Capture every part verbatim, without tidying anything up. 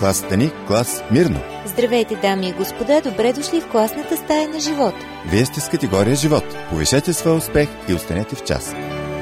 класата ни клас Мирно. Здравейте, дами и господа, добре дошли в класната стая на живот. Вие сте с категория живот. Повишете своя успех и останете в час.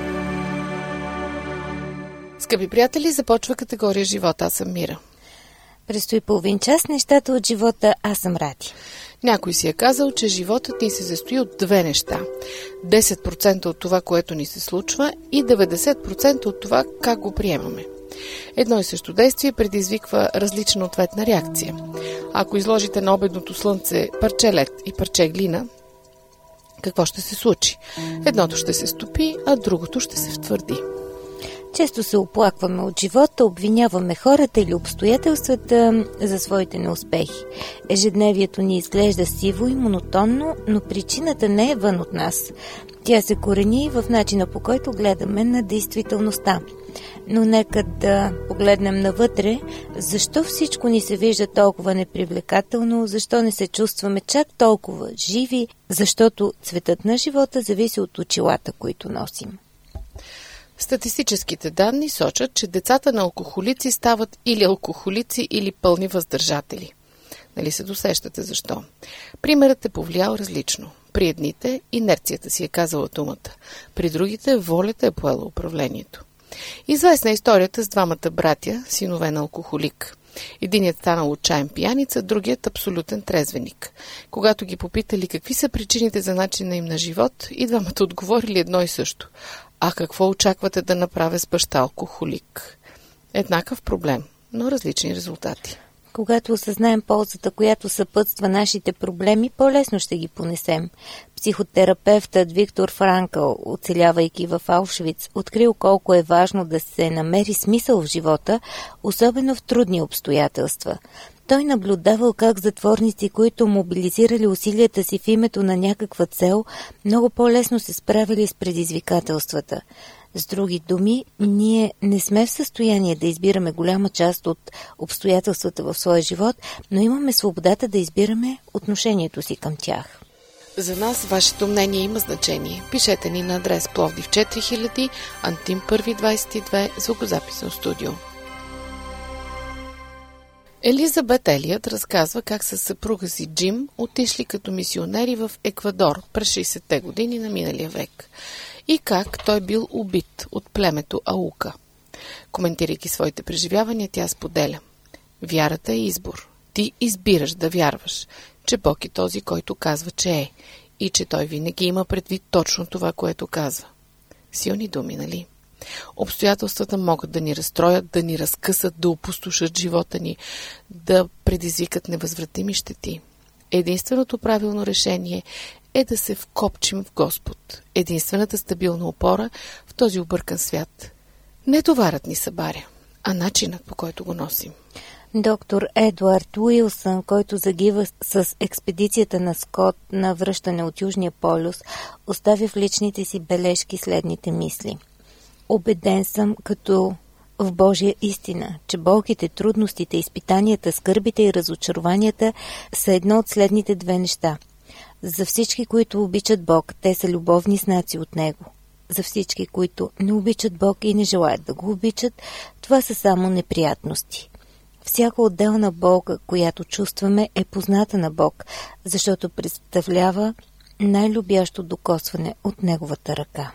Скъпи приятели, започва категория живот. Аз съм Мира. Престои половин час нещата от живота. Аз съм Ради. Някой си е казал, че животът ни се състои от две неща. десет процента от това, което ни се случва, и деветдесет процента от това, как го приемаме. Едно и също действие предизвиква различна ответна реакция. Ако изложите на обедното слънце парче лед и парче глина, какво ще се случи? Едното ще се стопи, а другото ще се втвърди. Често се оплакваме от живота, обвиняваме хората или обстоятелствата за своите неуспехи. Ежедневието ни изглежда сиво и монотонно, но причината не е вън от нас. Тя се корени в начина, по който гледаме на действителността. Но нека да погледнем навътре, защо всичко ни се вижда толкова непривлекателно, защо не се чувстваме чак толкова живи, защото цветът на живота зависи от очилата, които носим. Статистическите данни сочат, че децата на алкохолици стават или алкохолици, или пълни въздържатели. Нали се досещате защо? Примерът е повлиял различно. При едните инерцията си е казала думата, при другите волята е поела управлението. Известна е историята с двамата братя, синове на алкохолик. Единият станал отчаян пияница, другият абсолютен трезвеник. Когато ги попитали какви са причините за начина им на живот, и двамата отговорили едно и също. А какво очаквате да направя с баща алкохолик? Еднакъв проблем, но различни резултати. Когато осъзнаем ползата, която съпътства нашите проблеми, по-лесно ще ги понесем. Психотерапевтът Виктор Франкъл, оцелявайки в Аушвиц, открил колко е важно да се намери смисъл в живота, особено в трудни обстоятелства. Той наблюдавал как затворници, които мобилизирали усилията си в името на някаква цел, много по-лесно се справили с предизвикателствата. С други думи, ние не сме в състояние да избираме голяма част от обстоятелствата в своя живот, но имаме свободата да избираме отношението си към тях. За нас вашето мнение има значение. Пишете ни на адрес Пловдив четири хиляди, Антим първи двадесет и две, звукозаписно студио. Елизабет Елият разказва как със съпруга си Джим отишли като мисионери в Еквадор през шейсетте години на миналия век и как той бил убит от племето Аука. Коментирайки своите преживявания, тя споделя: вярата е избор. Ти избираш да вярваш, че Бог е този, който казва, че е, и че той винаги има предвид точно това, което казва. Силни думи, нали? Обстоятелствата могат да ни разстроят, да ни разкъсат, да опустошат живота ни, да предизвикат невъзвратими щети. Единственото правилно решение е да се вкопчим в Господ. Единствената стабилна опора в този объркан свят. Не товарът ни събаря, а начинът, по който го носим. Доктор Едуард Уилсън, който загива с експедицията на Скот на връщане от Южния полюс, оставя в личните си бележки следните мисли. Убеден съм като в Божия истина, че болките, трудностите, изпитанията, скърбите и разочарованията са едно от следните две неща. За всички, които обичат Бог, те са любовни знаци от Него. За всички, които не обичат Бог и не желаят да го обичат, това са само неприятности. Всяка отделна болка, която чувстваме, е позната на Бог, защото представлява най-любящо докосване от Неговата ръка.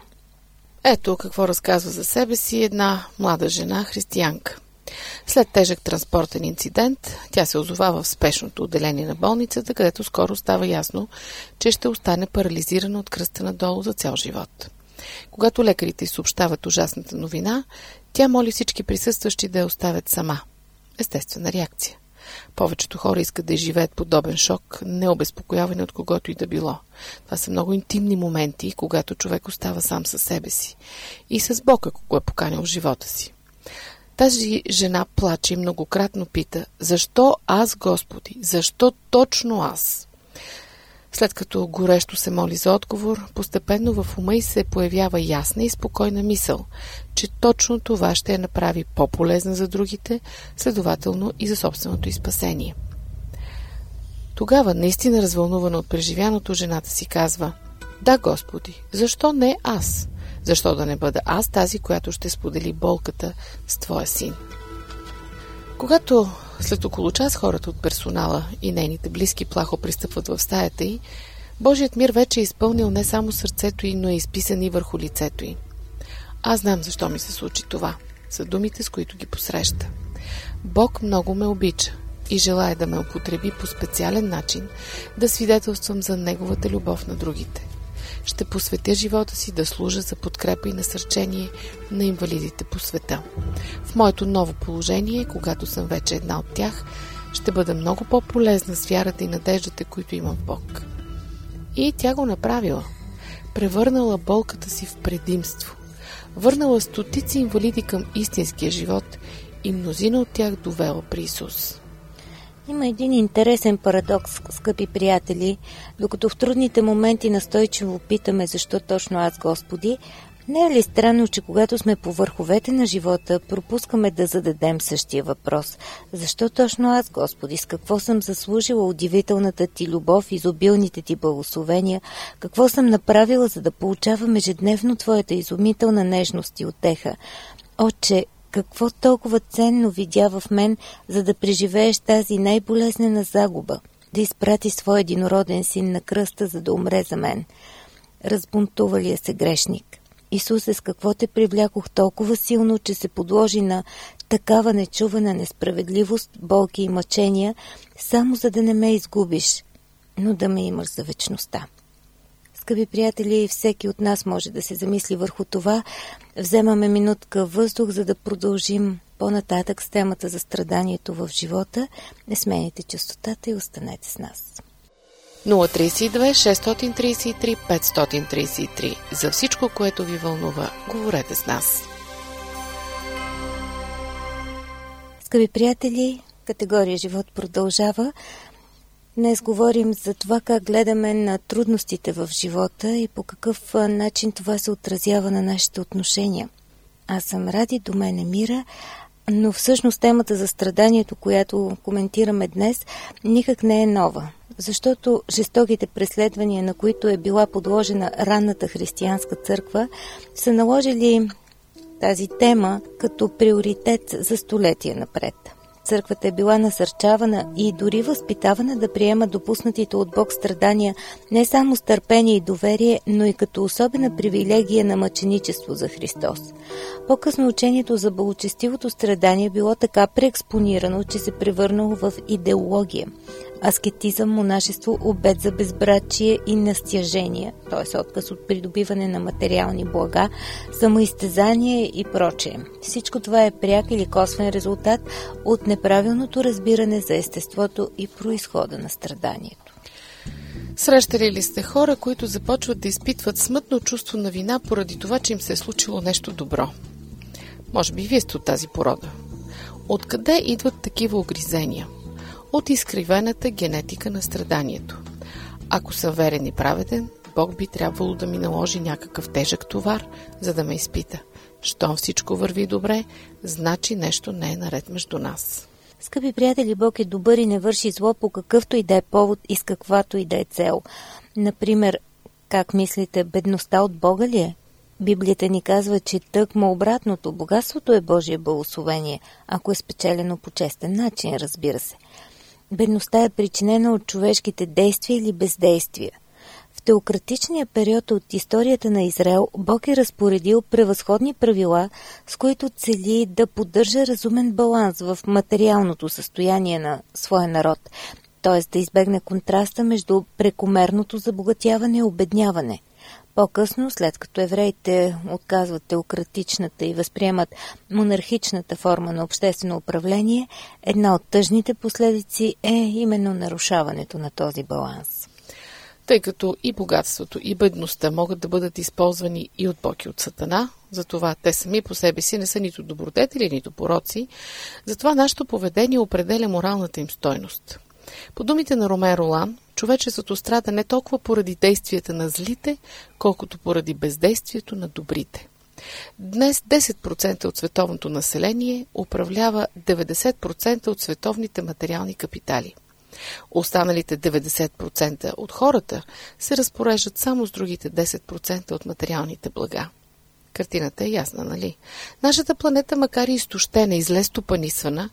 Ето какво разказва за себе си една млада жена, християнка. След тежък транспортен инцидент, тя се озовава в спешното отделение на болницата, където скоро става ясно, че ще остане парализирана от кръста надолу за цял живот. Когато лекарите й съобщават ужасната новина, тя моли всички присъстващи да я оставят сама. Естествена реакция. Повечето хора искат да изживеят подобен шок, необезпокоявани от когото и да било. Това са много интимни моменти, когато човек остава сам със себе си и с Бог, ако го е поканил в живота си. Тази жена плаче и многократно пита: защо аз, Господи? Защо точно аз? След като горещо се моли за отговор, постепенно в ума й се появява ясна и спокойна мисъл, че точно това ще я направи по-полезна за другите, следователно и за собственото й спасение. Тогава, наистина развълнувана от преживяното, жената си казва: да, Господи, защо не аз? Защо да не бъда аз тази, която ще сподели болката с Твоя син? Когато след около час хората от персонала и нейните близки плахо пристъпват в стаята й, Божият мир вече е изпълнил не само сърцето й, но е изписан и върху лицето й. Аз знам защо ми се случи това. Са думите, с които ги посреща. Бог много ме обича и желая да ме употреби по специален начин да свидетелствам за Неговата любов на другите. Ще посветя живота си да служа за подкрепа и насърчение на инвалидите по света. В моето ново положение, когато съм вече една от тях, ще бъда много по-полезна с вярата и надеждата, които имам в Бог. И тя го направила. Превърнала болката си в предимство. Върнала стотици инвалиди към истинския живот и мнозина от тях довела при Исус. Има един интересен парадокс, скъпи приятели. Докато в трудните моменти настойчиво питаме защо точно аз, Господи, не е ли странно, че когато сме по върховете на живота, пропускаме да зададем същия въпрос? Защо точно аз, Господи? С какво съм заслужила удивителната Ти любов, изобилните Ти благословения? Какво съм направила, за да получавам ежедневно Твоята изумителна нежност и утеха? Отче, какво толкова ценно видя в мен, за да преживееш тази най-болезнена загуба, да изпрати своя единороден син на кръста, за да умре за мен? Разбунтувалия се грешник. Исусе, с какво те привлякох толкова силно, че се подложи на такава нечувана несправедливост, болки и мъчения, само за да не ме изгубиш, но да ме имаш за вечността. Скъпи приятели, всеки от нас може да се замисли върху това. Вземаме минутка въздух, за да продължим по-нататък с темата за страданието в живота. Не сменяйте честотата и останете с нас. нула три две шест три три пет три три. За всичко, което ви вълнува, говорете с нас. Скъпи приятели, категория живот продължава. Днес говорим за това как гледаме на трудностите в живота и по какъв начин това се отразява на нашите отношения. Аз съм Ради, до мен е Мира, но всъщност темата за страданието, която коментираме днес, никак не е нова. Защото жестоките преследвания, на които е била подложена ранната християнска църква, са наложили тази тема като приоритет за столетия напред. Църквата е била насърчавана и дори възпитавана да приема допуснатите от Бог страдания не само с търпение и доверие, но и като особена привилегия на мъченичество за Христос. По-късно учението за благочестивото страдание било така преекспонирано, че се превърнало в идеология. Аскетизъм, монашество, обет за безбрачие и настяжение, т.е. отказ от придобиване на материални блага, самоизтезание и прочее. Всичко това е пряк или косвен резултат от неправилното разбиране за естеството и произхода на страданието. Срещали ли сте хора, които започват да изпитват смътно чувство на вина поради това, че им се е случило нещо добро? Може би вие сте от тази порода. Откъде идват такива огризения? От изкривената генетика на страданието. Ако съм верен и праведен, Бог би трябвало да ми наложи някакъв тежък товар, за да ме изпита. Щом всичко върви добре, значи нещо не е наред между нас. Скъпи приятели, Бог е добър и не върши зло по какъвто и да е повод и с каквато и да е цел. Например, как мислите, бедността от Бога ли е? Библията ни казва, че тъкмо обратното, богатството е Божие благословение, ако е спечелено по честен начин, разбира се. Бедността е причинена от човешките действия или бездействия. В теократичния период от историята на Израел Бог е разпоредил превъзходни правила, с които цели да поддържа разумен баланс в материалното състояние на своя народ, т.е. да избегне контраста между прекомерното забогатяване и обедняване. По-късно, след като евреите отказват теократичната и възприемат монархичната форма на обществено управление, една от тъжните последици е именно нарушаването на този баланс. Тъй като и богатството, и бедността могат да бъдат използвани и от Бог и от Сатана, затова те сами по себе си не са нито добродетели, нито пороци, затова нашето поведение определя моралната им стойност. По думите на Ромен Ролан, човечеството страда не толкова поради действията на злите, колкото поради бездействието на добрите. Днес десет процента от световното население управлява деветдесет процента от световните материални капитали. Останалите деветдесет процента от хората се разпореждат само с другите десет процента от материалните блага. Картината е ясна, нали? Нашата планета, макар и изтощена и зле стопанисвана,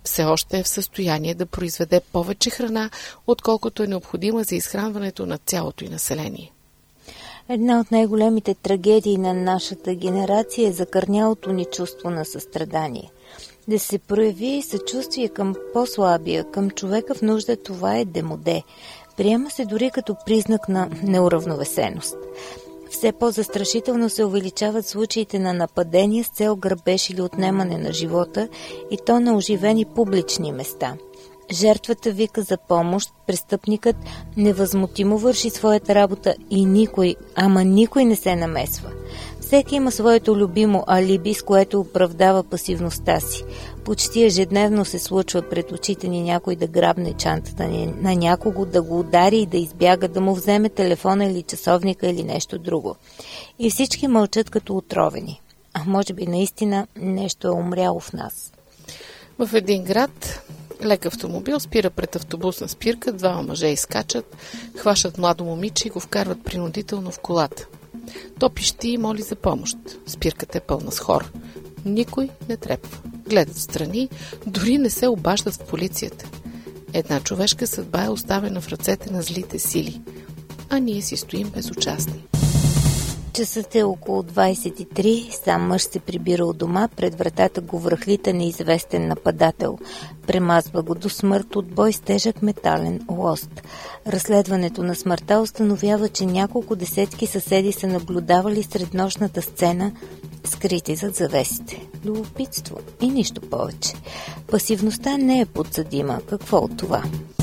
все още е в състояние да произведе повече храна, отколкото е необходима за изхранването на цялото й население. Една от най-големите трагедии на нашата генерация е закърнялото ни чувство на състрадание. Да се прояви съчувствие към по-слабия, към човека в нужда, това е демоде. Приема се дори като признак на неуравновесеност. Все по-застрашително се увеличават случаите на нападения с цел грабеж или отнемане на живота, и то на оживени публични места. Жертвата вика за помощ, престъпникът невъзмутимо върши своята работа и никой, ама никой не се намесва. Всеки има своето любимо алиби, с което оправдава пасивността си. Почти ежедневно се случва пред очите ни някой да грабне чантата на някого, да го удари и да избяга, да му вземе телефона или часовника или нещо друго. И всички мълчат като отровени. А може би наистина нещо е умряло в нас. В един град лек автомобил спира пред автобусна спирка, двама мъже изкачат, хващат младо момиче и го вкарват принудително в колата. То пищи и моли за помощ. Спирката е пълна с хора. Никой не трепва. Гледат страни, дори не се обаждат в полицията. Една човешка съдба е оставена в ръцете на злите сили, а ние си стоим безучастни. Часът е около двайсет и три, сам мъж се прибира от дома, пред вратата го връхлита неизвестен нападател. Премазва го до смърт от бой с тежък метален лост. Разследването на смъртта установява, че няколко десетки съседи са наблюдавали среднощната сцена, скрити зад завесите. Любопитство и нищо повече. Пасивността не е подсъдима. Какво от това?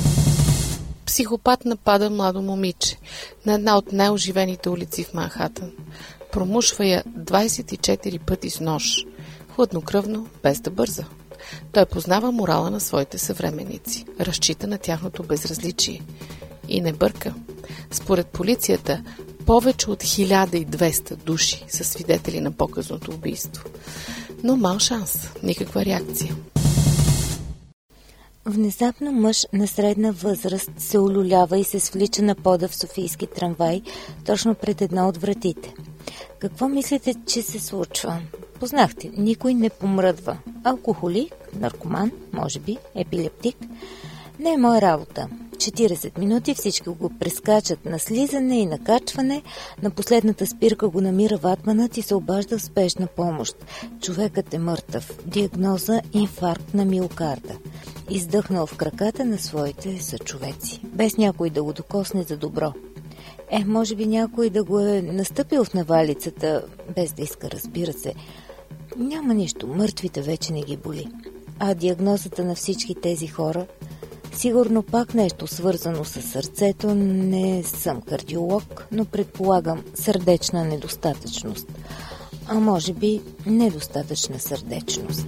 Психопат напада младо момиче на една от най-оживените улици в Манхатън. Промушва я двайсет и четири пъти с нож. Хладнокръвно, без да бърза. Той познава морала на своите съвременници. Разчита на тяхното безразличие. И не бърка. Според полицията, повече от хиляда и двеста души са свидетели на показното убийство. Но мал шанс, никаква реакция. Внезапно мъж на средна възраст се улюлява и се свлича на пода в софийски трамвай, точно пред една от вратите. Какво мислите, че се случва? Познахте, никой не помръдва. Алкохолик, наркоман, може би, епилептик. Не е моя работа. четирийсет минути всички го прескачат на слизане и накачване. На последната спирка го намира ватманът и се обажда в спешна помощ. Човекът е мъртъв. Диагноза инфаркт на миокарда. Издъхнал в краката на своите съчовеци, без някой да го докосне за добро. Е, може би някой да го е настъпил в навалицата, без да иска, разбира се. Няма нищо, мъртвите вече не ги боли. А диагнозата на всички тези хора? Сигурно пак нещо свързано с сърцето, не съм кардиолог, но предполагам сърдечна недостатъчност. А може би недостатъчна сърдечност.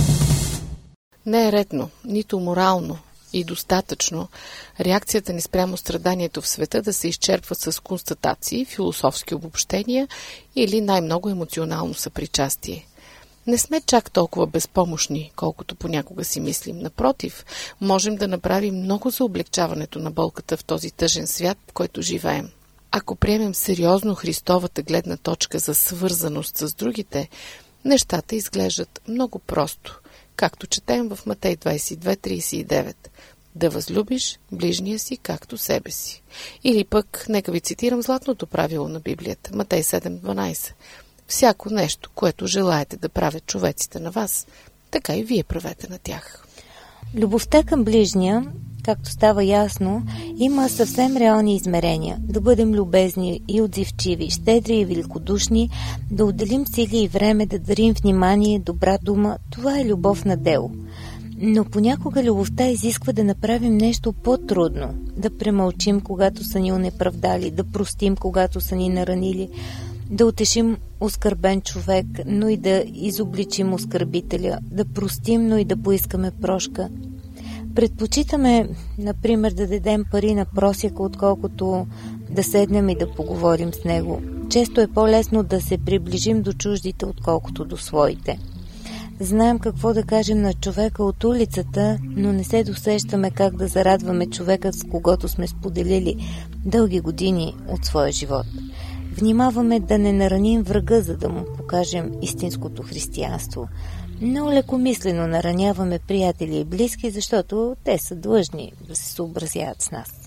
Не е редно, нито морално и достатъчно реакцията ни спрямо страданието в света да се изчерпва с констатации, философски обобщения или най-много емоционално съпричастие. Не сме чак толкова безпомощни, колкото понякога си мислим. Напротив, можем да направим много за облегчаването на болката в този тъжен свят, в който живеем. Ако приемем сериозно Христовата гледна точка за свързаност с другите, нещата изглеждат много просто, както четем в Матей двайсет и две трийсет и девет. Да възлюбиш ближния си както себе си. Или пък, нека ви цитирам златното правило на Библията, Матей седем дванайсет. Всяко нещо, което желаете да правят човеците на вас, така и вие правете на тях. Любовта към ближния, както става ясно, има съвсем реални измерения. Да бъдем любезни и отзивчиви, щедри и великодушни, да отделим сили и време, да дарим внимание, добра дума. Това е любов на дело. Но понякога любовта изисква да направим нещо по-трудно. Да премълчим, когато са ни онеправдали, да простим, когато са ни наранили, да утешим оскърбен човек, но и да изобличим оскърбителя, да простим, но и да поискаме прошка. Предпочитаме, например, да дадем пари на просяка, отколкото да седнем и да поговорим с него. Често е по-лесно да се приближим до чуждите, отколкото до своите. Знаем какво да кажем на човека от улицата, но не се досещаме как да зарадваме човека, с когото сме споделили дълги години от своя живот. Внимаваме да не нараним врага, за да му покажем истинското християнство. Но лекомислено нараняваме приятели и близки, защото те са длъжни да се съобразяват с нас.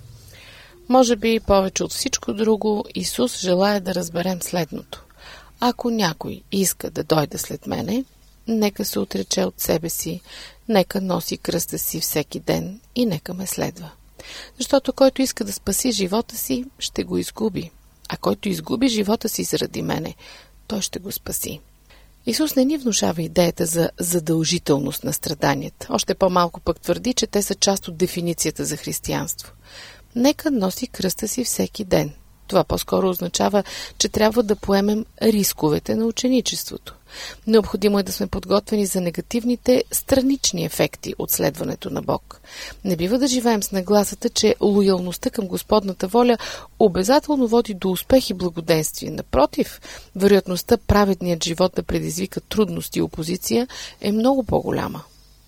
Може би повече от всичко друго Исус желае да разберем следното. Ако някой иска да дойде след мене, нека се отрече от себе си, нека носи кръста си всеки ден и нека ме следва. Защото който иска да спаси живота си, ще го изгуби. А който изгуби живота си заради мене, той ще го спаси. Исус не ни внушава идеята за задължителност на страданията. Още по-малко пък твърди, че те са част от дефиницията за християнство. Нека носи кръста си всеки ден. Това по-скоро означава, че трябва да поемем рисковете на ученичеството. Необходимо е да сме подготвени за негативните странични ефекти от следването на Бог. Не бива да живеем с нагласата, че лоялността към Господната воля обязателно води до успех и благоденствие. Напротив, вероятността праведният живот да предизвика трудности и опозиция е много по-голяма.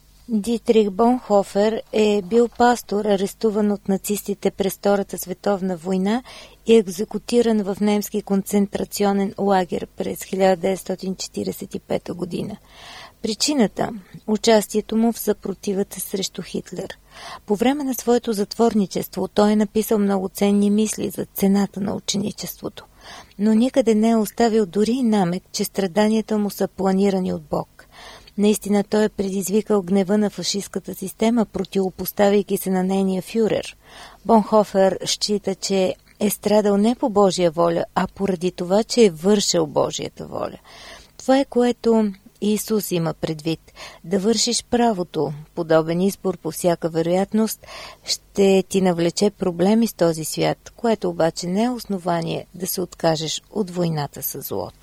Дитрих Бонхофер е бил пастор, арестуван от нацистите през Втората световна война и екзекутиран в немски концентрационен лагер през хиляда деветстотин четиридесет и пета година. Причината – участието му в съпротивата срещу Хитлер. По време на своето затворничество той е написал много ценни мисли за цената на ученичеството, но никъде не е оставил дори и намек, че страданията му са планирани от Бог. Наистина той е предизвикал гнева на фашистката система, противопоставяйки се на нейния фюрер. Бонхофер счита, че е страдал не по Божия воля, а поради това, че е вършил Божията воля. Това е, което Исус има предвид. Да вършиш правото, подобен избор по всяка вероятност, ще ти навлече проблеми с този свят, което обаче не е основание да се откажеш от войната с злото.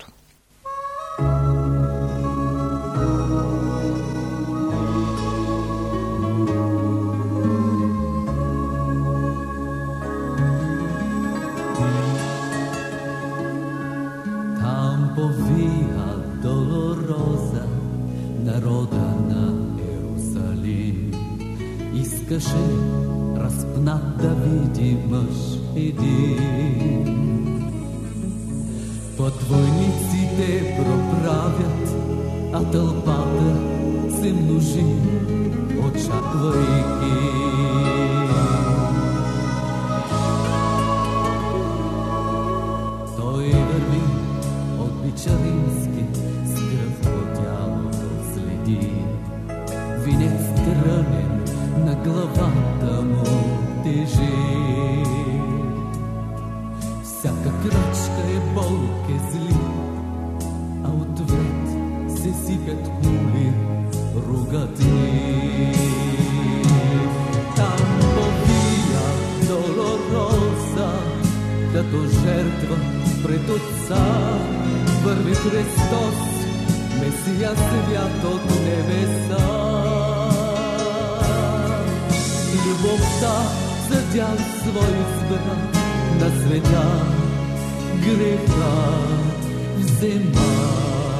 Via dolorosa, народа на Иерусалим, искаше разпнат да види мъж един. Път войниците проправят, а тълпата се множи, очаквайки. Той върви Чарински с кръв по тялото следи, винец тръмен на главата му тежи. Всяка крачка е болка зли, а отвъд се сипят кули ругати. Там по Вия Долороса, като жертва пред Отца, върви Христос, Месия свят от небеса. Любовта за дял свой избра, на света греха взема.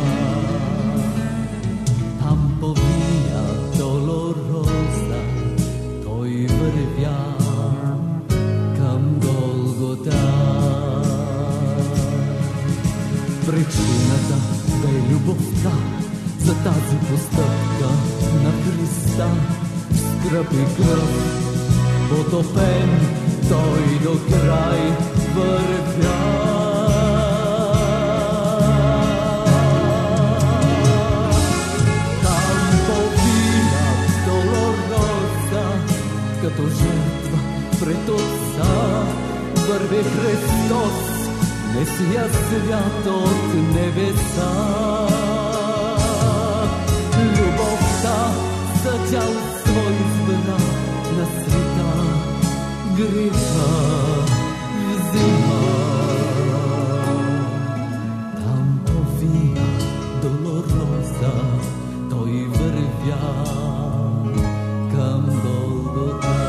Там по Вия Долороса той вървя към Голгота. Причината да е любовта за тази постъпка на Христа. Скръп и кръв, потопен, той до край вървя. Там по Вия Долороса, като жертва пред Отца, върви Христос, Месия свят от небеса. Любовта за тял свой избра, на света греха взема. Там по Вия Долороса той вървя към Голгота.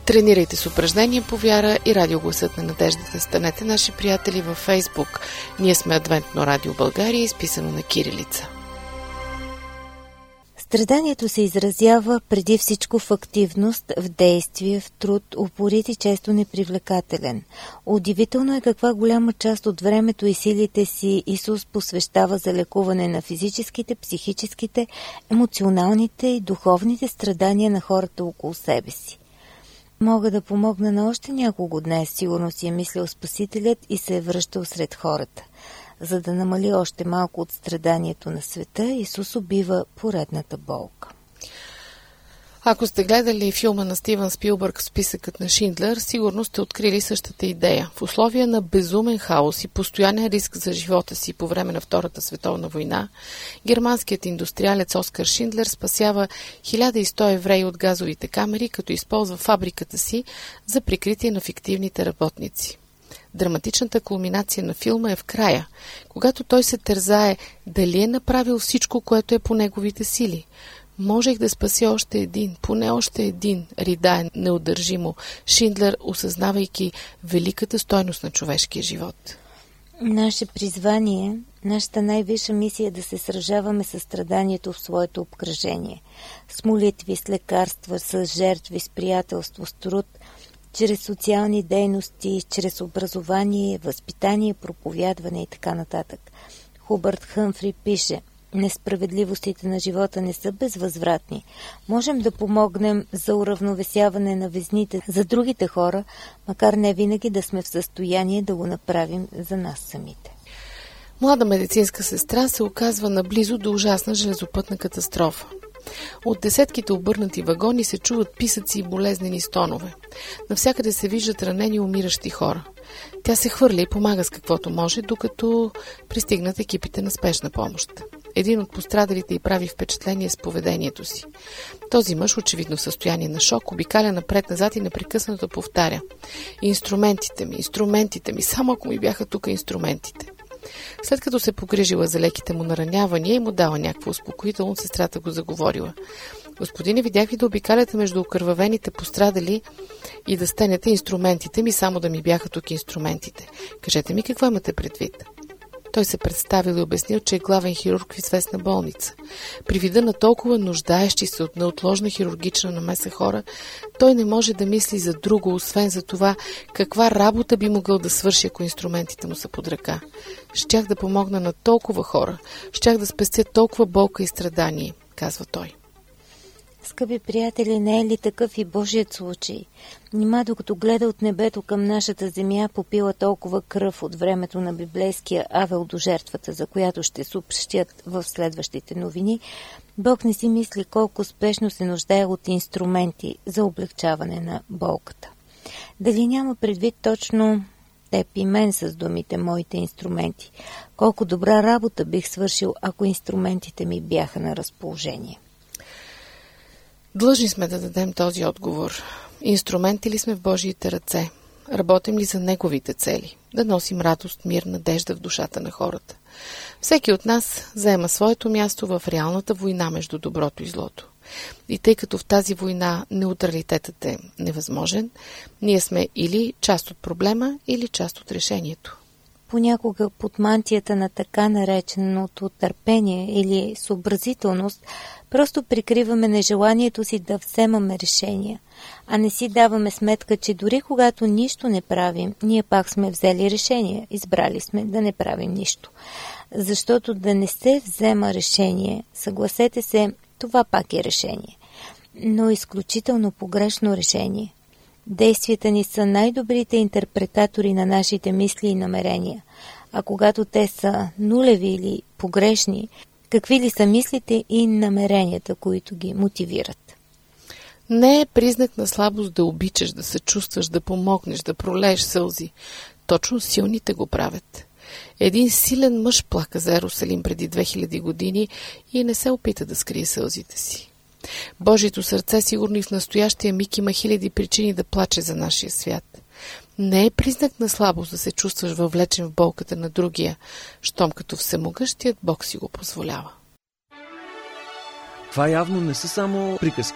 Тренирайте с упражнения по вяра и радиогласът на надеждата. Станете наши приятели във Фейсбук. Ние сме Адвентно радио България, изписано на кирилица. Страданието се изразява преди всичко в активност, в действие, в труд, упорит и често непривлекателен. Удивително е каква голяма част от времето и силите си Исус посвещава за лекуване на физическите, психическите, емоционалните и духовните страдания на хората около себе си. Мога да помогна на още няколко днес, сигурно си е мислил Спасителят и се е връщал сред хората. За да намали още малко от страданието на света, Исус убива поредната болка. Ако сте гледали филма на Стивън Спилбърг "Списъкът на Шиндлер", сигурно сте открили същата идея. В условия на безумен хаос и постоянен риск за живота си по време на Втората световна война, германският индустриалец Оскар Шиндлер спасява хиляда и сто евреи от газовите камери, като използва фабриката си за прикритие на фиктивните работници. Драматичната кулминация на филма е в края, когато той се тързае дали е направил всичко, което е по неговите сили. Можех да спася още един, поне още един, ридае неудържимо Шиндлер, осъзнавайки великата стойност на човешкия живот. Наше призвание, нашата най-висша мисия е да се сражаваме със страданието в своето обкръжение. С молитви, с лекарства, с жертви, с приятелство, с труд, чрез социални дейности, чрез образование, възпитание, проповядване и така нататък. Хубърт Хъмфри пише: несправедливостите на живота не са безвъзвратни. Можем да помогнем за уравновесяване на везните за другите хора, макар не винаги да сме в състояние да го направим за нас самите. Млада медицинска сестра се оказва наблизо до ужасна железопътна катастрофа. От десетките обърнати вагони се чуват писъци и болезнени стонове. Навсякъде се виждат ранени и умиращи хора. Тя се хвърля и помага с каквото може, докато пристигнат екипите на спешна помощ. Един от пострадалите й прави впечатление с поведението си. Този мъж, очевидно в състояние на шок, обикаля напред-назад и непрекъснато повтаря: инструментите ми, инструментите ми, само ако ми бяха тук инструментите. След като се погрижила за леките му наранявания и му дала някакво успокоително, сестрата го заговорила: господине, видях ви да обикаляте между окървавените пострадали и да стенете инструментите ми, само да ми бяха тук инструментите. Кажете ми, какво имате предвид? Той се представил и обяснил, че е главен хирург в известна болница. При вида на толкова нуждаещи се от неотложна хирургична намеса хора, той не може да мисли за друго, освен за това каква работа би могъл да свърши, ако инструментите му са под ръка. Щях да помогна на толкова хора, щях да спестя толкова болка и страдание, казва той. Скъпи приятели, не е ли такъв и Божият случай? Нима докато гледа от небето към нашата земя, попила толкова кръв от времето на библейския Авел до жертвата, за която ще съобщят в следващите новини, Бог не си мисли колко спешно се нуждае от инструменти за облегчаване на болката. Дали няма предвид точно теб и мен с думите "моите инструменти"? Колко добра работа бих свършил, ако инструментите ми бяха на разположение? Длъжни сме да дадем този отговор. Инструменти ли сме в Божиите ръце? Работим ли за Неговите цели? Да носим радост, мир, надежда в душата на хората. Всеки от нас заема своето място в реалната война между доброто и злото. И тъй като в тази война неутралитетът е невъзможен, ние сме или част от проблема, или част от решението. Понякога под мантията на така нареченото търпение или съобразителност просто прикриваме нежеланието си да вземаме решения, а не си даваме сметка, че дори когато нищо не правим, ние пак сме взели решение, избрали сме да не правим нищо. Защото да не се взема решение, съгласете се, това пак е решение, но изключително погрешно решение. Действията ни са най-добрите интерпретатори на нашите мисли и намерения, а когато те са нулеви или погрешни, какви ли са мислите и намеренията, които ги мотивират? Не е признак на слабост да обичаш, да се чувстваш, да помогнеш, да пролееш сълзи. Точно силните го правят. Един силен мъж плака за Ерусалим преди две хиляди години и не се опита да скрие сълзите си. Божието сърце сигурно и в настоящия миг има хиляди причини да плаче за нашия свят. Не е признак на слабост да се чувстваш въвлечен в болката на другия, щом като всемогъщият Бог си го позволява. Това явно не са само приказки.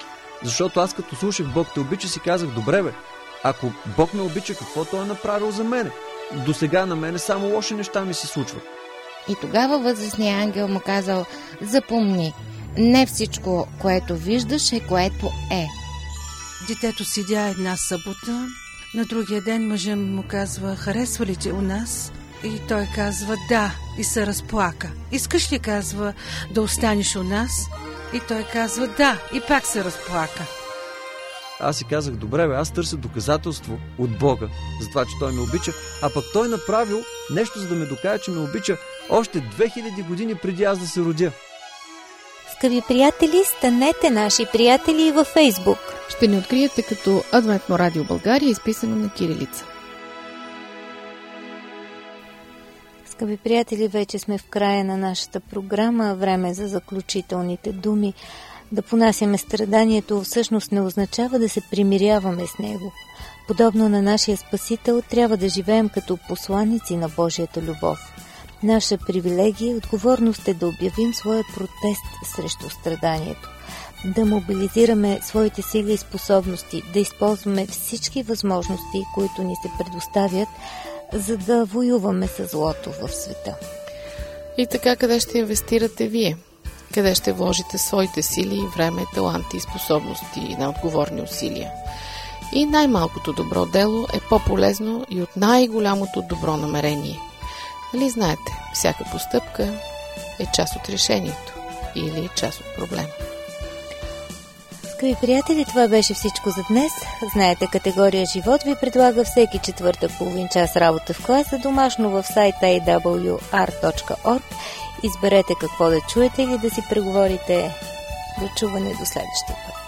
Защото аз като слушах Бог те обича, си казах, добре бе, ако Бог ме обича, какво Той е направил за мене? До сега на мене само лоши неща ми се случват. И тогава възрастният ангел му казал: запомни, не всичко, което виждаш, е което е. Детето седя една събота, на другия ден мъжът му казва: харесва ли те у нас? И той казва: да, и се разплака. Искаш ли, казва, да останеш у нас? И той казва: да, и пак се разплака. Аз си казах, добре бе, аз търся доказателство от Бога за това, че Той ме обича, а пък Той направил нещо, за да ме докаже, че ме обича още две хиляди години преди аз да се родя. Скъпи приятели, станете наши приятели и във Фейсбук. Ще ни откриете като Адвентно радио България, изписано на кирилица. Скъпи приятели, вече сме в края на нашата програма. Време за заключителните думи. Да понасяме страданието всъщност не означава да се примиряваме с него. Подобно на нашия Спасител, трябва да живеем като посланици на Божията любов. Наша привилегия и отговорност е да обявим своя протест срещу страданието, да мобилизираме своите сили и способности, да използваме всички възможности, които ни се предоставят, за да воюваме с злото в света. И така, къде ще инвестирате вие? Къде ще вложите своите сили, време, таланти и способности на отговорни усилия? И най-малкото добро дело е по-полезно и от най-голямото добро намерение. Нали знаете, всяка постъпка е част от решението или част от проблема. Скъпи приятели, това беше всичко за днес. Знаете, категория Живот ви предлага всеки четвъртък половин час работа в класа, домашно в сайта ей дабъл ю ар точка орг. Изберете какво да чуете или да си преговорите. До чуване до следващия път.